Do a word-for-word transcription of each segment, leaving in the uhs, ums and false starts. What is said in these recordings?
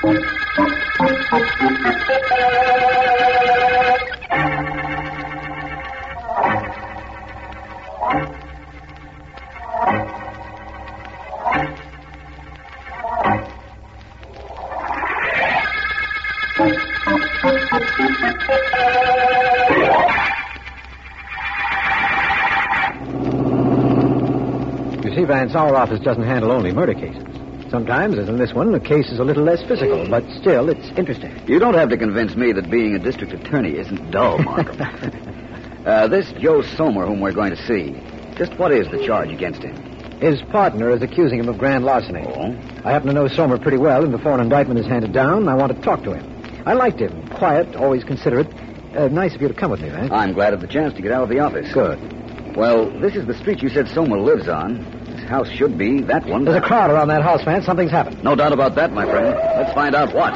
You see, Vance, our office doesn't handle only murder cases. Sometimes, as in this one, the case is a little less physical, but still, it's interesting. You don't have to convince me that being a district attorney isn't dull, Markham. uh, this Joe Somer whom we're going to see, just what is the charge against him? His partner is accusing him of grand larceny. Oh? I happen to know Somer pretty well, and before an indictment is handed down, I want to talk to him. I liked him. Quiet, always considerate. Uh, nice of you to come with me, Vance. I'm glad of the chance to get out of the office. Good. Well, this is the street you said Somer lives on. This house should be that one. There's a crowd around that house, Vance. Something's happened. No doubt about that, my friend. Let's find out what.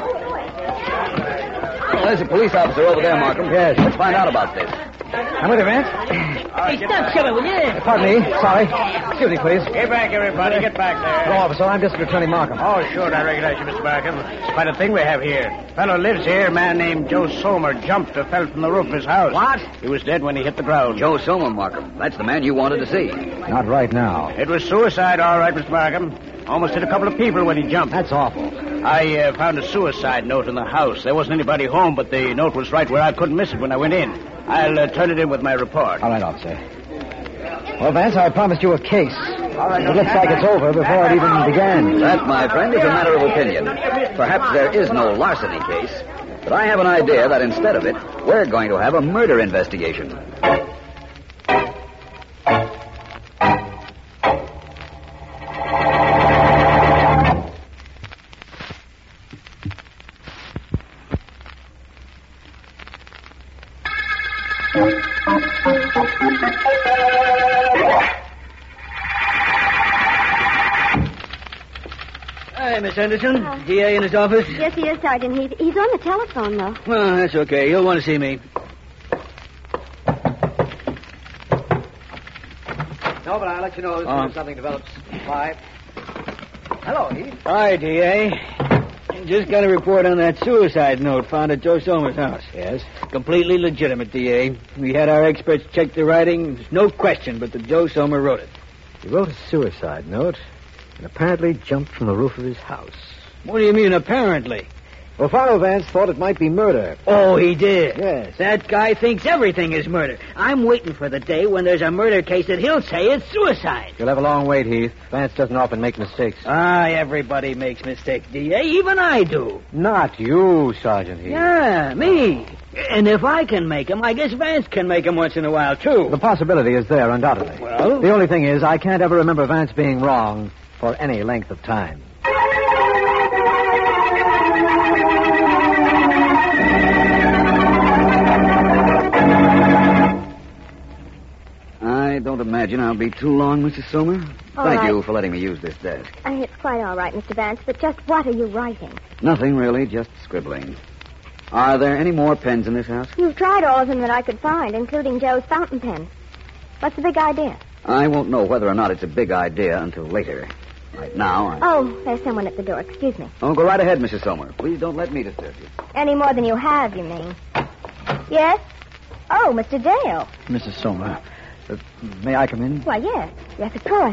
Oh, there's a police officer over there, Markham. Yes. Let's find out about this. I'm with you, Vance. Hey, stop shoving, will you? Pardon me. Sorry. Excuse me, please. Get back, everybody. Get back there. No, officer. I'm District Attorney Markham. Oh, sure. I recognize you, Mister Markham. It's quite a thing we have here. Fellow lives here. A man named Joe Somer jumped or fell from the roof of his house. What? He was dead when he hit the ground. Joe Somer, Markham. That's the man you wanted to see. Not right now. It was suicide, all right, Mister Markham. Almost hit a couple of people when he jumped. That's awful. I uh, found a suicide note in the house. There wasn't anybody home, but the note was right where I couldn't miss it when I went in. I'll uh, turn it in with my report. All right, officer. Well, Vance, I promised you a case. All right, it looks like it's over before it even began. That, my friend, is a matter of opinion. Perhaps there is no larceny case, but I have an idea that instead of it, we're going to have a murder investigation. Hi, Miss Anderson. Uh, D A in his office? Yes, he is, Sergeant Heath. He's on the telephone, though. Well, that's okay. He'll want to see me. No, but I'll let you know as soon Uh. as something develops. Bye. Hello, Heath. Hi, D A. Just got a report on that suicide note found at Joe Somer's house. Yes? Completely legitimate, D A. We had our experts check the writing. There's no question but that Joe Somer wrote it. He wrote a suicide note and apparently jumped from the roof of his house. What do you mean, apparently? Well, Philo Vance thought it might be murder. Oh, he did? Yes. That guy thinks everything is murder. I'm waiting for the day when there's a murder case that he'll say it's suicide. You'll have a long wait, Heath. Vance doesn't often make mistakes. Ah, everybody makes mistakes, D A. Even I do. Not you, Sergeant Heath. Yeah, me. And if I can make 'em, I guess Vance can make 'em once in a while, too. The possibility is there, undoubtedly. Well? The only thing is, I can't ever remember Vance being wrong for any length of time. I don't imagine I'll be too long, Missus Somer. All Thank right. you for letting me use this desk. Uh, it's quite all right, Mister Vance, but just what are you writing? Nothing, really, just scribbling. Are there any more pens in this house? You've tried all of them that I could find, including Joe's fountain pen. What's the big idea? I won't know whether or not it's a big idea until later. Right now, I... Oh, there's someone at the door. Excuse me. Oh, go right ahead, Missus Somer. Please don't let me disturb you. Any more than you have, you mean? Yes? Oh, Mister Dale. Missus Somer, uh, may I come in? Why, yes. Yes, of course.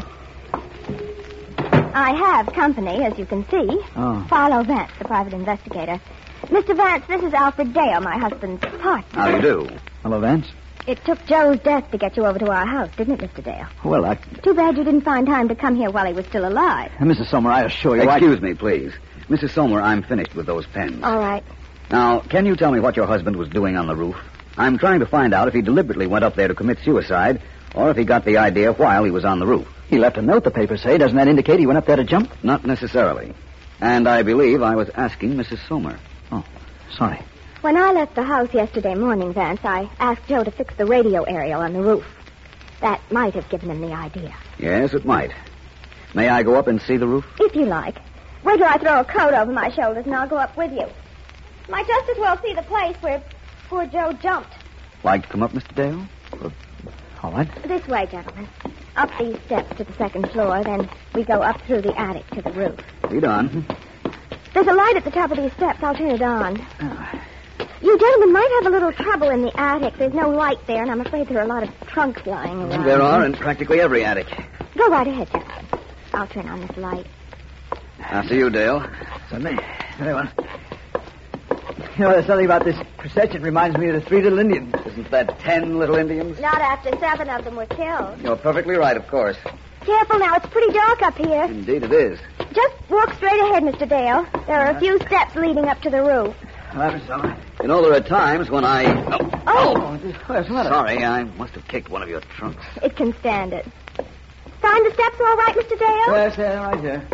I have company, as you can see. Oh. Philo Vance, the private investigator. Mister Vance, this is Alfred Dale, my husband's partner. How do you do? Hello, Vance. It took Joe's death to get you over to our house, didn't it, Mister Dale? Well, I... Too bad you didn't find time to come here while he was still alive. Missus Somer, I assure you, Excuse me, please. Missus Somer, I'm finished with those pens. All right. Now, can you tell me what your husband was doing on the roof? I'm trying to find out if he deliberately went up there to commit suicide, or if he got the idea while he was on the roof. He left a note, the papers say. Doesn't that indicate he went up there to jump? Not necessarily. And I believe I was asking Missus Somer. Oh, sorry. When I left the house yesterday morning, Vance, I asked Joe to fix the radio aerial on the roof. That might have given him the idea. Yes, it might. May I go up and see the roof? If you like. Wait till I throw a coat over my shoulders and I'll go up with you. Might just as well see the place where poor Joe jumped. Like to come up, Mister Dale? Uh, all right. This way, gentlemen. Up these steps to the second floor, then we go up through the attic to the roof. Lead on. There's a light at the top of these steps. I'll turn it on. You gentlemen might have a little trouble in the attic. There's no light there, and I'm afraid there are a lot of trunks lying around. There are in practically every attic. Go right ahead, gentlemen. I'll turn on this light. After you, Dale. Certainly. Very well. You know, there's something about this procession reminds me of the three little Indians. Isn't that ten little Indians? Not after seven of them were killed. You're perfectly right, of course. Careful now. It's pretty dark up here. Indeed it is. Just walk straight ahead, Mister Dale. There are a few steps leading up to the roof. Well, that was all right. You know, there are times when I... Oh, Oh! What's the matter? sorry, I must have kicked one of your trunks. It can stand it. Find the steps all right, Mister Dale? Yes, yeah, right here.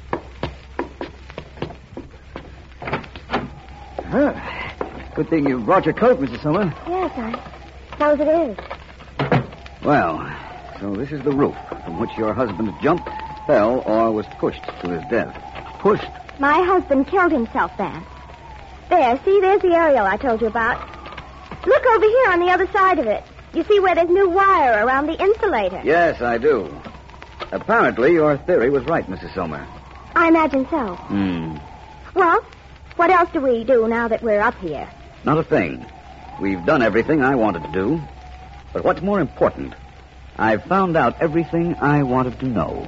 Huh. Good thing you brought your coat, Missus Sommer. Yes, I suppose it is. Well, so this is the roof from which your husband jumped, fell, or was pushed to his death. Pushed. My husband killed himself there. There, see, there's the aerial I told you about. Look over here on the other side of it. You see where there's new wire around the insulator? Yes, I do. Apparently, your theory was right, Missus Sommer. I imagine so. Hmm. Well, what else do we do now that we're up here? Not a thing. We've done everything I wanted to do. But what's more important, I've found out everything I wanted to know.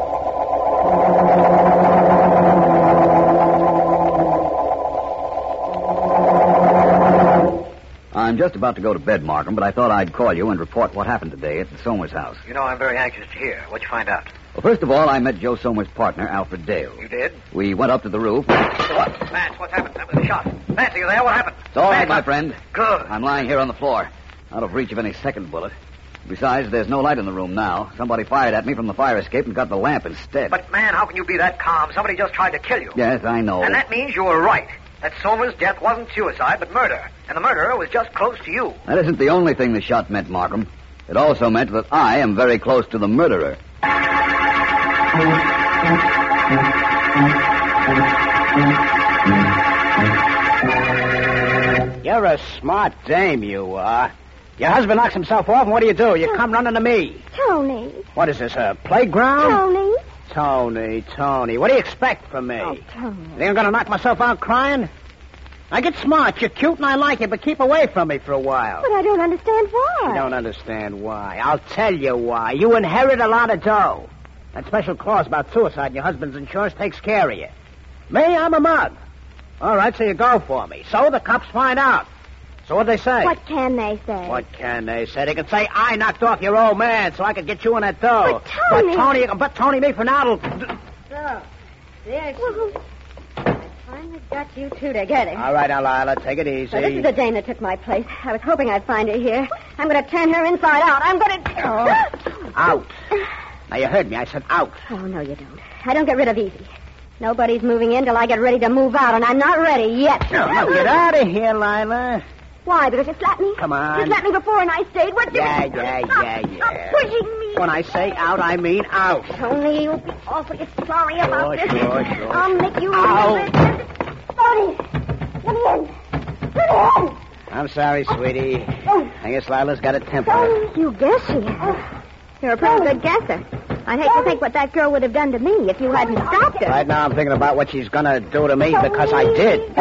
I'm just about to go to bed, Markham, but I thought I'd call you and report what happened today at the Somers house. You know, I'm very anxious to hear. What'd you find out? Well, first of all, I met Joe Somers' partner, Alfred Dale. You did? We went up to the roof. What? Vance, what's happened? That was a shot. Vance, are you there? What happened? It's all right, Vance, my friend. Good. I'm lying here on the floor, out of reach of any second bullet. Besides, there's no light in the room now. Somebody fired at me from the fire escape and got the lamp instead. But, man, how can you be that calm? Somebody just tried to kill you. Yes, I know. And that means you were right. That Somers' death wasn't suicide, but murder. And the murderer was just close to you. That isn't the only thing the shot meant, Markham. It also meant that I am very close to the murderer. You're a smart dame, you are. Your husband knocks himself off, and what do you do? You come running to me. Tony. What is this, a playground? Tony. Tony, Tony, what do you expect from me? Oh, Tony. Think I'm going to knock myself out crying? I get smart. You're cute and I like you, but keep away from me for a while. But I don't understand why. You don't understand why. I'll tell you why. You inherit a lot of dough. That special clause about suicide in your husband's insurance takes care of you. Me, I'm a mug. All right, so you go for me. So the cops find out. So what'd they say? What can they say? What can they say? They can say, I knocked off your old man so I could get you in that dough. But Tony... But Tony, you can but Tony me for now. So, there she Well, I finally got you two together. All right, now, Lila, take it easy. So this is the dame that took my place. I was hoping I'd find her here. I'm going to turn her inside out. I'm going to... Oh. Out. Now, you heard me. I said out. Oh, no, you don't. I don't get rid of easy. Nobody's moving in till I get ready to move out, and I'm not ready yet. No, no, get out of here, Lila. why? Because you slapped me? Come on. You slapped me before and I stayed. What Yeah, difference? yeah, Stop. yeah, yeah. Stop pushing me. When I say out, I mean out. Tony, you'll be awfully sorry about Sure, this. sure, sure. I'll make you Ow. remember it. Tony, let me in. Let me in. I'm sorry, sweetie. Oh. I guess Lila's got a temper. Oh. You guess she is. You're a pretty good guesser. I'd hate to think what that girl would have done to me if you hadn't stopped her. Right now, I'm thinking about what she's going to do to me because I did.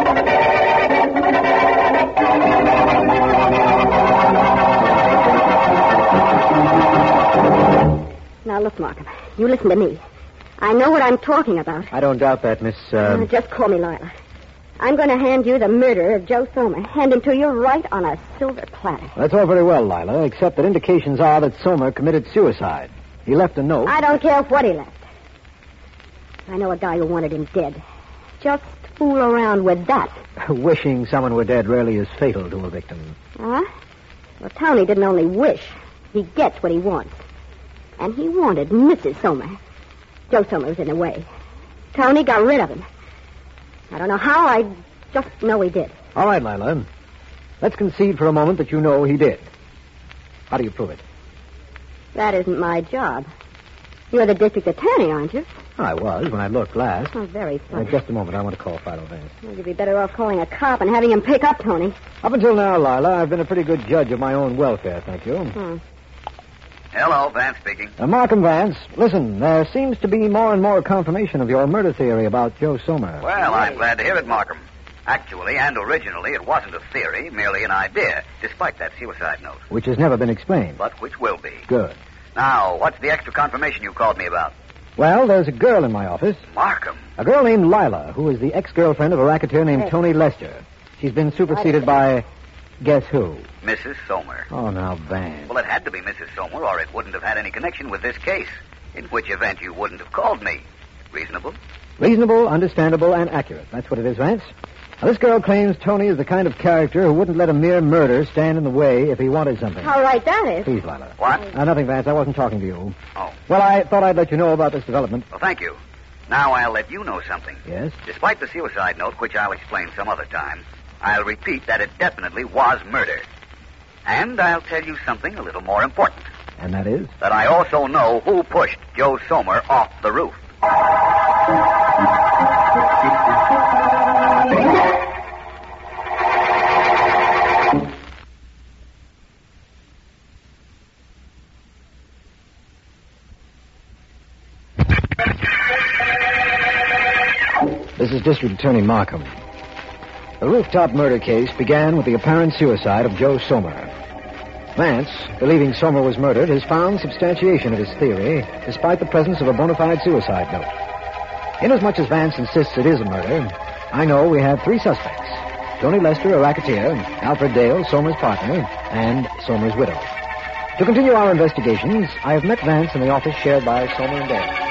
Now, look, Markham, you listen to me. I know what I'm talking about. I don't doubt that, Miss... Uh, Uh... just call me Lila. I'm going to hand you the murder of Joe Somer. Hand him to you right on a silver platter. That's all very well, Lila, except that indications are that Somer committed suicide. He left a note. I don't care what he left. I know a guy who wanted him dead. Just fool around with that. Wishing someone were dead rarely is fatal to a victim. Huh? Well, Tony didn't only wish. He gets what he wants. And he wanted Missus Somer. Joe Somer was in the way. Tony got rid of him. I don't know how, I just know he did. All right, Lila. Let's concede for a moment that you know he did. How do you prove it? That isn't my job. You're the district attorney, aren't you? I was when I looked last. Oh, very Uh, funny. just a moment. I want to call Philo Vance. Well, you'd be better off calling a cop and having him pick up Tony. Up until now, Lila, I've been a pretty good judge of my own welfare, thank you. Hmm. Hello, Vance speaking. Uh, Markham Vance, listen, there seems to be more and more confirmation of your murder theory about Joe Somer. Well, I'm glad to hear it, Markham. Actually, and originally, it wasn't a theory, merely an idea, despite that suicide note. Which has never been explained. But which will be. Good. Now, what's the extra confirmation you called me about? Well, there's a girl in my office. Markham. A girl named Lila, who is the ex-girlfriend of a racketeer named Hey. Tony Lester. She's been superseded by... guess who? Missus Somer. Oh, now, Vance. Well, it had to be Missus Somer, or it wouldn't have had any connection with this case. In which event you wouldn't have called me. Reasonable? Reasonable, understandable, and accurate. That's what it is, Vance. Now, this girl claims Tony is the kind of character who wouldn't let a mere murder stand in the way if he wanted something. How right that is. Please, Lila. What? Uh, nothing, Vance. I wasn't talking to you. Oh. Well, I thought I'd let you know about this development. Well, thank you. Now I'll let you know something. Yes? Despite the suicide note, which I'll explain some other time, I'll repeat that it definitely was murder. And I'll tell you something a little more important. And that is? That I also know who pushed Joe Somer off the roof. This is District Attorney Markham. The rooftop murder case began with the apparent suicide of Joe Somer. Vance, believing Somer was murdered, has found substantiation of his theory, despite the presence of a bona fide suicide note. Inasmuch as Vance insists it is a murder, I know we have three suspects. Tony Lester, a racketeer, Alfred Dale, Somer's partner, and Somer's widow. To continue our investigations, I have met Vance in the office shared by Somer and Dale.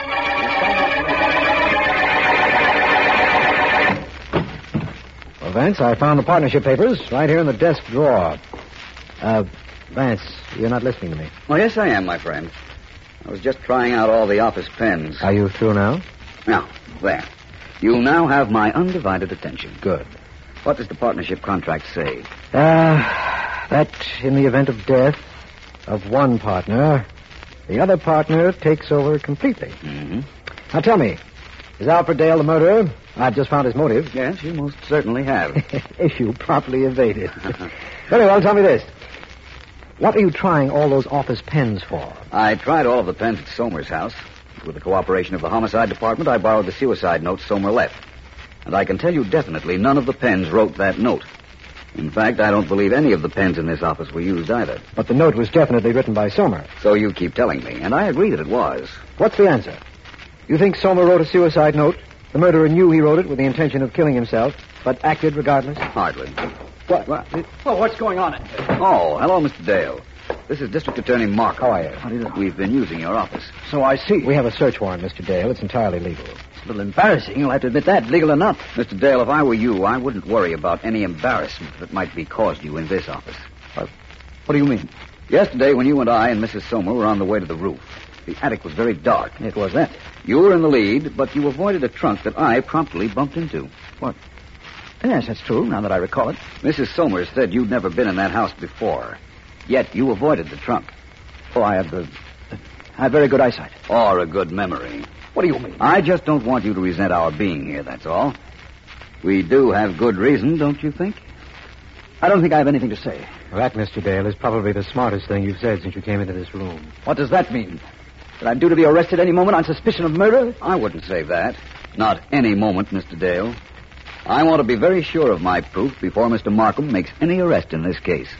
Well, Vance, I found the partnership papers right here in the desk drawer. Uh, Vance, you're not listening to me. Oh, yes, I am, my friend. I was just trying out all the office pens. Are you through now? Now, there. You now have my undivided attention. Good. What does the partnership contract say? Uh, that in the event of death of one partner, the other partner takes over completely. Mm-hmm. Now tell me, is Alfred Dale the murderer? I've just found his motive. Yes, you most certainly have. Issue properly evaded. Very well, tell me this. What are you trying all those office pens for? I tried all of the pens at Somer's house. With the cooperation of the homicide department, I borrowed the suicide note Somer left. And I can tell you definitely none of the pens wrote that note. In fact, I don't believe any of the pens in this office were used either. But the note was definitely written by Somer. So you keep telling me, and I agree that it was. What's the answer? You think Somer wrote a suicide note? The murderer knew he wrote it with the intention of killing himself, but acted regardless? Hardly. What? What? Well, what's going on in here? Oh, hello, Mister Dale. This is District Attorney Markham. How are you? How do you do? We've been using your office. So I see. We have a search warrant, Mister Dale. It's entirely legal. It's a little embarrassing. You'll have to admit that, legal or not. Mister Dale, if I were you, I wouldn't worry about any embarrassment that might be caused you in this office. What, what do you mean? Yesterday, when you and I and Missus Somer were on the way to the roof, the attic was very dark. It was that. You were in the lead, but you avoided a trunk that I promptly bumped into. What? Yes, that's true, now that I recall it. Missus Somers said you'd never been in that house before. Yet you avoided the trunk. Oh, I have, uh, I have very good eyesight. Or a good memory. What do you mean? I just don't want you to resent our being here, that's all. We do have good reason, don't you think? I don't think I have anything to say. That, Mister Dale, is probably the smartest thing you've said since you came into this room. What does that mean? That I'm due to be arrested any moment on suspicion of murder? I wouldn't say that. Not any moment, Mister Dale. I want to be very sure of my proof before Mister Markham makes any arrest in this case.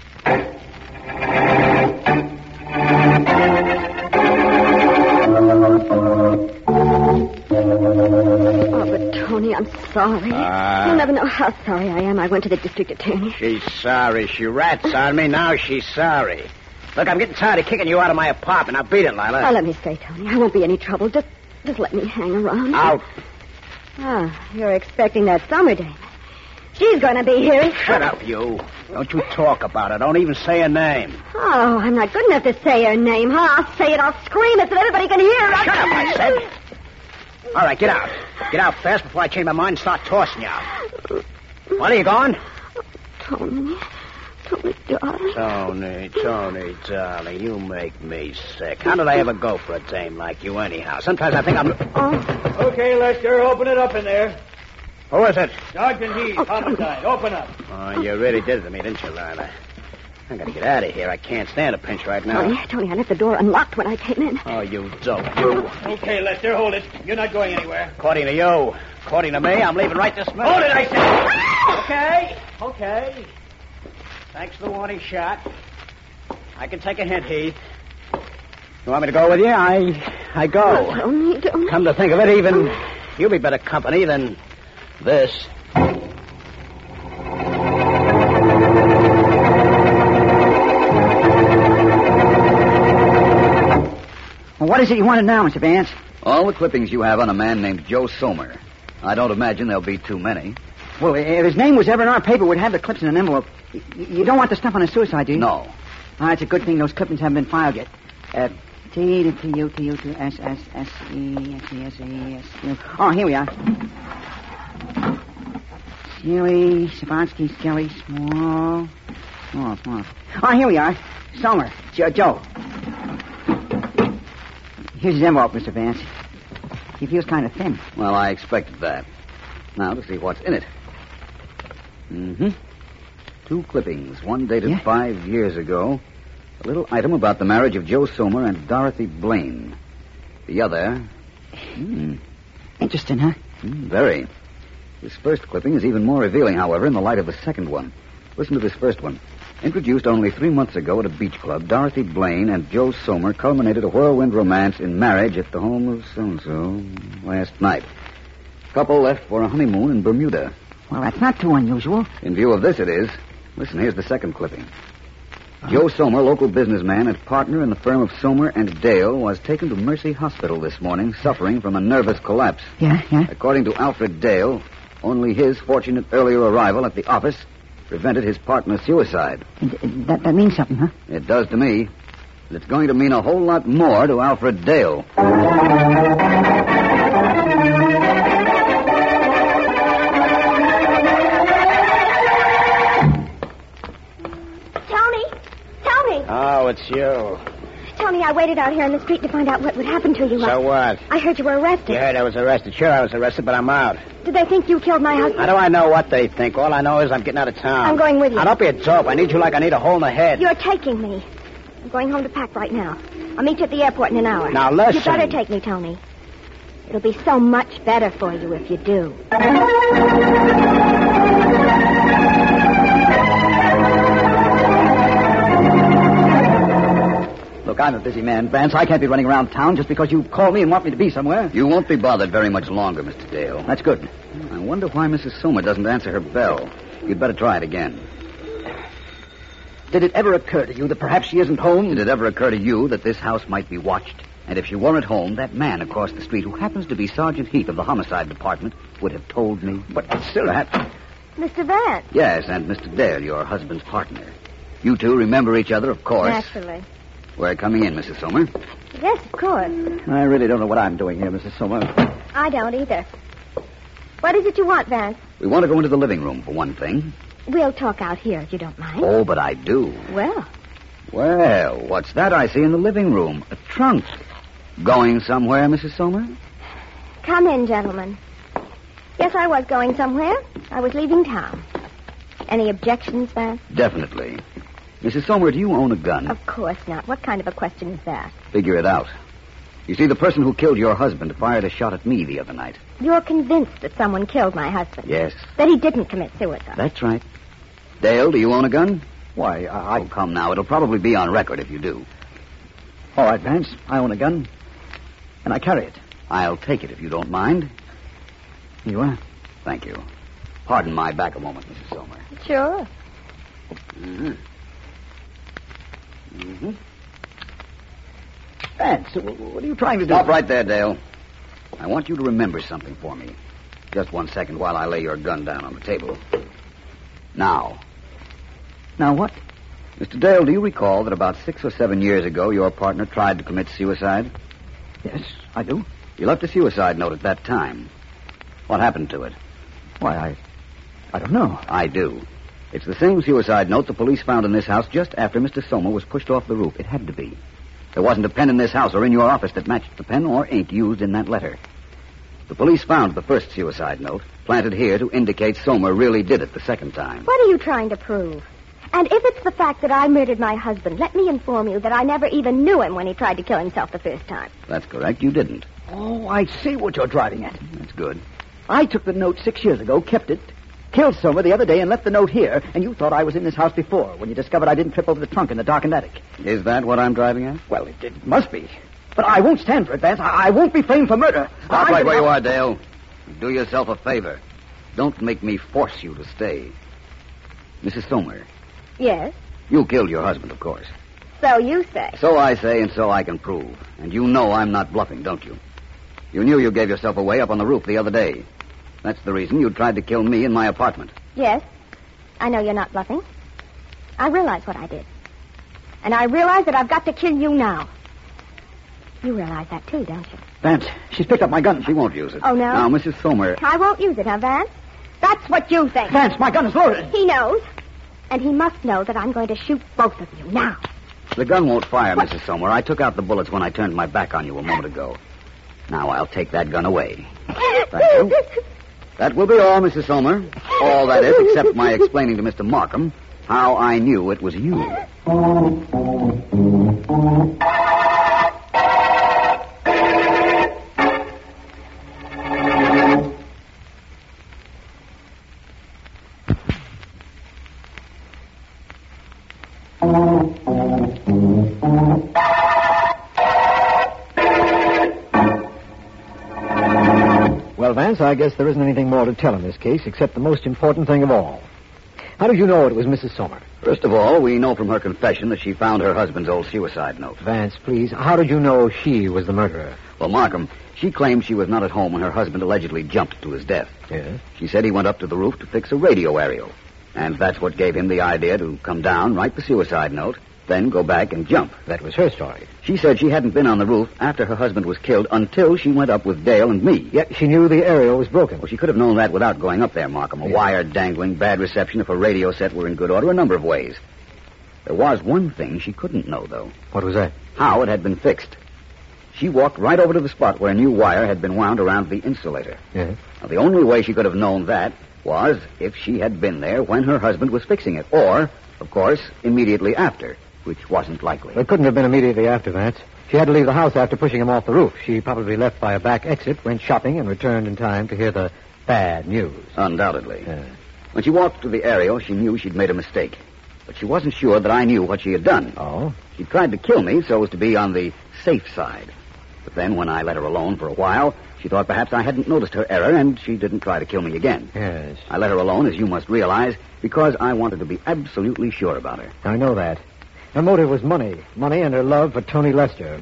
Oh, but Tony, I'm sorry. Ah. You'll never know how sorry I am. I went to the district attorney. She's sorry. She rats on me. Now she's sorry. Look, I'm getting tired of kicking you out of my apartment. Now beat it, Lila. Now, let me say, Tony, I won't be any trouble. Just, just let me hang around. Out. Ah, you're expecting that summer dame. She's going to be here. Shut up, you. Don't you talk about her. Don't even say her name. Oh, I'm not good enough to say her name, huh? I'll say it. I'll scream it so everybody can hear it. Shut up, I said. All right, get out. Get out fast before I change my mind and start tossing you out. When are you going? Tony, Tony, darling. Tony, Tony, darling, you make me sick. How did I ever go for a dame like you anyhow? Sometimes I think I'm... Oh, Okay, Lester, open it up in there. Who is it? Sergeant Heath, homicide. Open up. Oh, you really did it to me, didn't you, Lila? I gotta get out of here. I can't stand a pinch right now. Tony, Tony, I left the door unlocked when I came in. Oh, you dope, you. Okay, Lester, hold it. You're not going anywhere. According to you. According to me, I'm leaving right this minute. Hold it, I said. Okay, okay. Thanks for the warning shot. I can take a hint, Heath. You want me to go with you? I I go. Tony, Tony. Come to think of it, even you'll be better company than this. Well, what is it you wanted now, Mister Vance? All the clippings you have on a man named Joe Somer. I don't imagine there'll be too many. Well, if his name was ever in our paper, we'd have the clips in an envelope. Y- You don't want the stuff on his suicide, do you? No. Ah, it's a good thing those clippings haven't been filed yet. Uh, T to T U T U to S S S E S E S E S U. Oh, here we are. Sealy, Sabansky, Skelly, small, small, small. Oh, here we are. Somer, jo- Joe. Here's his envelope, Mister Vance. He feels kind of thin. Well, I expected that. Now to see what's in it. Mm-hmm. Two clippings. One dated Yeah? five years ago. A little item about the marriage of Joe Somer and Dorothy Blaine. The other... Hmm. Interesting, huh? Hmm, very. This first clipping is even more revealing, however, in the light of the second one. Listen to this first one. Introduced only three months ago at a beach club, Dorothy Blaine and Joe Somer culminated a whirlwind romance in marriage at the home of so-and-so last night. Couple left for a honeymoon in Bermuda. Well, that's not too unusual. In view of this, it is. Listen, here's the second clipping. Joe Somer, local businessman and partner in the firm of Somer and Dale, was taken to Mercy Hospital this morning, suffering from a nervous collapse. Yeah, yeah. According to Alfred Dale, only his fortunate earlier arrival at the office prevented his partner's suicide. And, uh, that, that means something, huh? It does to me. And it's going to mean a whole lot more to Alfred Dale. Tony! Tony! Oh, it's you. Tony, I waited out here in the street to find out what would happen to you. So what? I heard you were arrested. You heard I was arrested. Sure, I was arrested, but I'm out. Did they think you killed my husband? How do I know what they think? All I know is I'm getting out of town. I'm going with you. Now, don't be a dope. I need you like I need a hole in the head. You're taking me. I'm going home to pack right now. I'll meet you at the airport in an hour. Now, listen. You better take me, Tony. It'll be so much better for you if you do. Look, I'm a busy man, Vance. I can't be running around town just because you call me and want me to be somewhere. You won't be bothered very much longer, Mister Dale. That's good. I wonder why Missus Somer doesn't answer her bell. You'd better try it again. Did it ever occur to you that perhaps she isn't home? Did it ever occur to you that this house might be watched? And if she weren't home, that man across the street, who happens to be Sergeant Heath of the Homicide Department, would have told me. But still, Perhaps. Mister Vance. Yes, and Mister Dale, your husband's partner. You two remember each other, of course. Naturally. We're coming in, Missus Somer. Yes, of course. I really don't know what I'm doing here, Missus Somer. I don't either. What is it you want, Vance? We want to go into the living room, for one thing. We'll talk out here if you don't mind. Oh, but I do. Well, Well, what's that I see in the living room? A trunk. Going somewhere, Missus Somer? come in, gentlemen. Yes, I was going somewhere. I was leaving town. Any objections, Vance? Definitely. Missus Somer, do you own a gun? Of course not. What kind of a question is that? Figure it out. You see, the person who killed your husband fired a shot at me the other night. You're convinced that someone killed my husband? Yes. That he didn't commit suicide? That's right. Dale, do you own a gun? Why, I... Oh, come now. It'll probably be on record if you do. All right, Vance. I own a gun. And I carry it. I'll take it if you don't mind. Here you are. Thank you. Pardon my back a moment, Missus Somer. Sure. Mm-hmm. Mm-hmm. Vance, what are you trying to do? Stop right there, Dale. I want you to remember something for me. Just one second while I lay your gun down on the table. Now, Now what? Mister Dale, do you recall that about six or seven years ago your partner tried to commit suicide? Yes, I do. You left a suicide note at that time. What happened to it? Why, I... I don't know. I do. It's the same suicide note the police found in this house just after Mister Somer was pushed off the roof. It had to be. There wasn't a pen in this house or in your office that matched the pen or ink used in that letter. The police found the first suicide note planted here to indicate Somer really did it the second time. What are you trying to prove? And if it's the fact that I murdered my husband, let me inform you that I never even knew him when he tried to kill himself the first time. That's correct. You didn't. Oh, I see what you're driving at. That's good. I took the note six years ago, kept it, killed Somer the other day, and left the note here, and you thought I was in this house before when you discovered I didn't trip over the trunk in the darkened attic. Is that what I'm driving at? Well, it, it must be. But I won't stand for it, Vance. I, I won't be framed for murder. Stop I right where not... you are, Dale. Do yourself a favor. Don't make me force you to stay. Missus Somer, Yes? you killed your husband, of course. So you say. So I say, and so I can prove. And you know I'm not bluffing, don't you? You knew you gave yourself away up on the roof the other day. That's the reason you tried to kill me in my apartment. Yes. I know you're not bluffing. I realize what I did. And I realize that I've got to kill you now. You realize that, too, don't you? Vance, she's picked up my gun. She won't use it. Oh, no? Now, Missus Somer... I won't use it, huh, Vance? That's what you think. Vance, my gun is loaded. He knows. And he must know that I'm going to shoot both of you now. The gun won't fire, what? Missus Somer. I took out the bullets when I turned my back on you a moment ago. Now I'll take that gun away. Thank you. That will be all, Missus Somer. All, that is, except my explaining to Mister Markham how I knew it was you. Well, Vance, I guess there isn't anything more to tell in this case except the most important thing of all. How did you know it was Missus Somer? First of all, we know from her confession that she found her husband's old suicide note. Vance, please, how did you know she was the murderer? Well, Markham, she claimed she was not at home when her husband allegedly jumped to his death. Yes? She said he went up to the roof to fix a radio aerial. And that's what gave him the idea to come down, write the suicide note, then go back and jump. That was her story. She said she hadn't been on the roof after her husband was killed until she went up with Dale and me. Yet she knew the aerial was broken. Well, she could have known that without going up there, Markham. A Yeah. wire dangling, bad reception if a radio set were in good order, a number of ways. There was one thing she couldn't know, though. What was that? How it had been fixed. She walked right over to the spot where a new wire had been wound around the insulator. Yes? Now, the only way she could have known that was if she had been there when her husband was fixing it. Or, of course, immediately after, which wasn't likely. It couldn't have been immediately after, Vance. She had to leave the house after pushing him off the roof. She probably left by a back exit, went shopping, and returned in time to hear the bad news. Undoubtedly. Yeah. When she walked to the aerial, she knew she'd made a mistake. But she wasn't sure that I knew what she had done. Oh? She tried to kill me so as to be on the safe side. But then, when I let her alone for a while, she thought perhaps I hadn't noticed her error, and she didn't try to kill me again. Yes. I let her alone, as you must realize, because I wanted to be absolutely sure about her. I know that. Her motive was money. Money and her love for Tony Lester.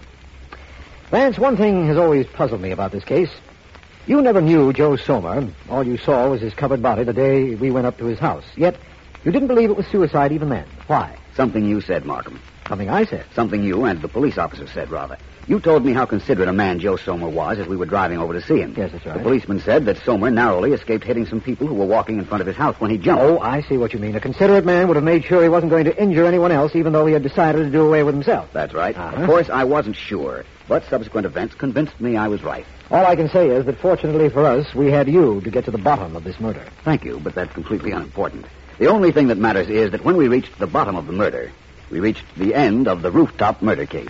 Vance, one thing has always puzzled me about this case. You never knew Joe Somer. All you saw was his covered body the day we went up to his house. Yet, you didn't believe it was suicide even then. Why? Something you said, Markham. Something I said. Something you and the police officer said, rather. You told me how considerate a man Joe Somer was as we were driving over to see him. Yes, that's right. The policeman said that Somer narrowly escaped hitting some people who were walking in front of his house when he jumped. Oh, I see what you mean. A considerate man would have made sure he wasn't going to injure anyone else, even though he had decided to do away with himself. That's right. Uh-huh. Of course, I wasn't sure, but subsequent events convinced me I was right. All I can say is that fortunately for us, we had you to get to the bottom of this murder. Thank you, but that's completely unimportant. The only thing that matters is that when we reached the bottom of the murder, we reached the end of the rooftop murder case.